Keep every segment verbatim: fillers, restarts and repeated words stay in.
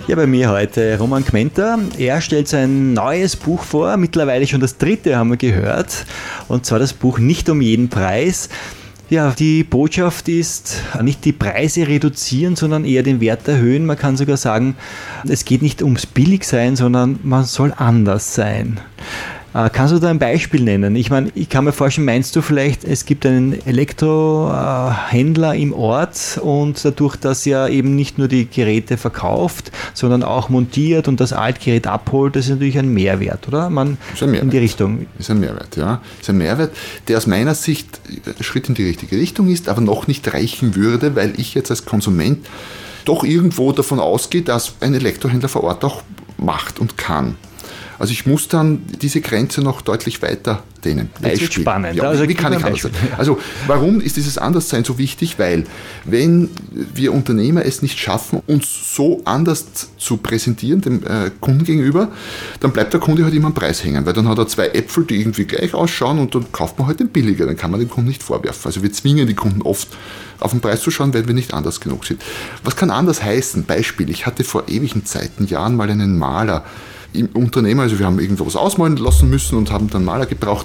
Ja, bei mir heute Roman Kmenter. Er stellt sein neues Buch vor, mittlerweile schon das dritte, haben wir gehört. Und zwar das Buch Nicht um jeden Preis. Ja, die Botschaft ist, nicht die Preise reduzieren, sondern eher den Wert erhöhen. Man kann sogar sagen, es geht nicht ums Billigsein, sondern man soll anders sein. Äh, kannst du da ein Beispiel nennen? Ich meine, ich kann mir vorstellen, meinst du vielleicht, es gibt einen Elektrohändler im Ort und dadurch, dass er eben nicht nur die Geräte verkauft, sondern auch montiert und das Altgerät abholt, das ist natürlich ein Mehrwert, oder? Man ist ein Mehrwert. In die Richtung. Ist ein Mehrwert, ja. Ist ein Mehrwert, der aus meiner Sicht ein Schritt in die richtige Richtung ist, aber noch nicht reichen würde, weil ich jetzt als Konsument doch irgendwo davon ausgehe, dass ein Elektrohändler vor Ort auch macht und kann. Also ich muss dann diese Grenze noch deutlich weiter dehnen. Das wird spannend. Ja, also wie kann ich anders sein? Also warum ist dieses Anderssein so wichtig? Weil wenn wir Unternehmer es nicht schaffen, uns so anders zu präsentieren dem äh, Kunden gegenüber, dann bleibt der Kunde halt immer am Preis hängen, weil dann hat er zwei Äpfel, die irgendwie gleich ausschauen und dann kauft man halt den billiger, dann kann man den Kunden nicht vorwerfen. Also wir zwingen die Kunden oft auf den Preis zu schauen, weil wir nicht anders genug sind. Was kann anders heißen? Beispiel, ich hatte vor ewigen Zeiten, Jahren mal einen Maler im Unternehmen, also wir haben irgendwo was ausmalen lassen müssen und haben dann Maler gebraucht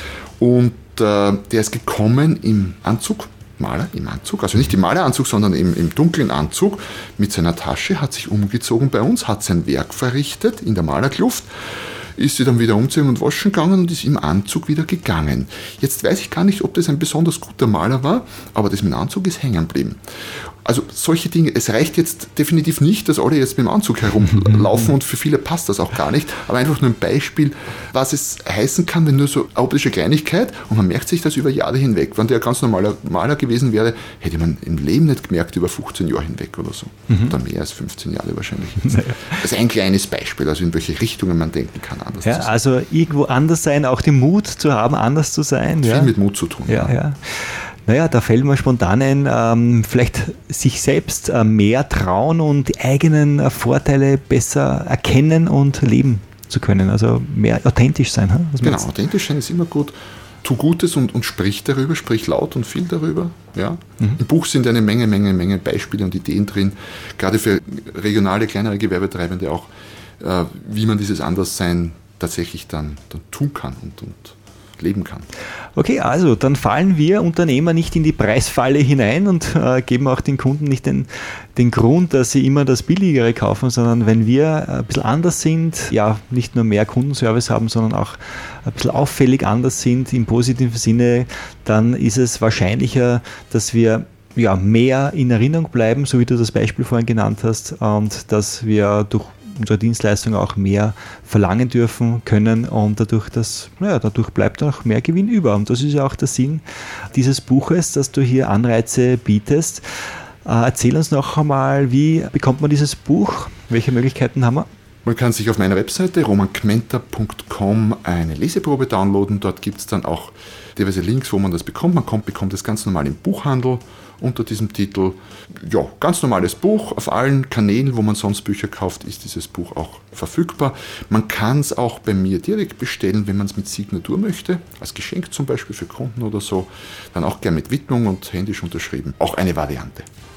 und äh, der ist gekommen im Anzug, Maler im Anzug, also nicht im Maleranzug, sondern im, im dunklen Anzug mit seiner Tasche, hat sich umgezogen bei uns, hat sein Werk verrichtet in der Malerkluft, ist sie dann wieder umziehen und waschen gegangen und ist im Anzug wieder gegangen. Jetzt weiß ich gar nicht, ob das ein besonders guter Maler war, aber das mit dem Anzug ist hängen geblieben. Also solche Dinge, es reicht jetzt definitiv nicht, dass alle jetzt mit dem Anzug herumlaufen und für viele passt das auch gar nicht, aber einfach nur ein Beispiel, was es heißen kann, wenn nur so eine optische Kleinigkeit und man merkt sich das über Jahre hinweg. Wenn der ganz normaler Maler gewesen wäre, hätte man im Leben nicht gemerkt, über fünfzehn Jahre hinweg oder so. Mhm. Oder mehr als fünfzehn Jahre wahrscheinlich. Naja. Das ist ein kleines Beispiel, also in welche Richtungen man denken kann, anders ja, zu sein. Also irgendwo anders sein, auch den Mut zu haben, anders zu sein. Viel ja. mit Mut zu tun. Ja, ja. ja. Naja, da fällt mir spontan ein, ähm, vielleicht sich selbst äh, mehr trauen und die eigenen äh, Vorteile besser erkennen und leben zu können. Also mehr authentisch sein. Hm? Was genau, authentisch sein ist immer gut. Tu Gutes und, und sprich darüber, sprich laut und viel darüber. Ja. Mhm. Im Buch sind eine Menge, Menge, Menge Beispiele und Ideen drin, gerade für regionale, kleinere Gewerbetreibende auch, äh, wie man dieses Anderssein tatsächlich dann, dann tun kann und, und leben kann. Okay, also dann fallen wir Unternehmer nicht in die Preisfalle hinein und äh, geben auch den Kunden nicht den, den Grund, dass sie immer das Billigere kaufen, sondern wenn wir ein bisschen anders sind, ja, nicht nur mehr Kundenservice haben, sondern auch ein bisschen auffällig anders sind im positiven Sinne, dann ist es wahrscheinlicher, dass wir ja, mehr in Erinnerung bleiben, so wie du das Beispiel vorhin genannt hast, und dass wir durch unsere Dienstleistung auch mehr verlangen dürfen können und dadurch, dass, naja, dadurch bleibt auch mehr Gewinn über. Und das ist ja auch der Sinn dieses Buches, dass du hier Anreize bietest. Äh, erzähl uns noch einmal, wie bekommt man dieses Buch? Welche Möglichkeiten haben wir? Man kann sich auf meiner Webseite roman kmenter punkt com eine Leseprobe downloaden. Dort gibt es dann auch diverse Links, wo man das bekommt. Man kommt, bekommt das ganz normal im Buchhandel unter diesem Titel. Ja, ganz normales Buch. Auf allen Kanälen, wo man sonst Bücher kauft, ist dieses Buch auch verfügbar. Man kann es auch bei mir direkt bestellen, wenn man es mit Signatur möchte, als Geschenk zum Beispiel für Kunden oder so. Dann auch gerne mit Widmung und händisch unterschrieben. Auch eine Variante.